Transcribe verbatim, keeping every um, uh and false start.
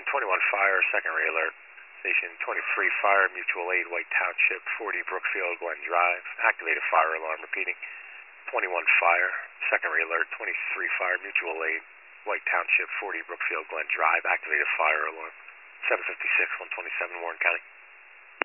twenty-one Fire, secondary alert. Station twenty-three Fire, mutual aid, White Township, forty Brookfield, Glen Drive. Activated fire alarm, repeating. twenty-one Fire, secondary alert, twenty-three Fire, mutual aid, White Township, forty Brookfield, Glen Drive. Activated fire alarm. seven fifty-six, one twenty-seven, Warren County.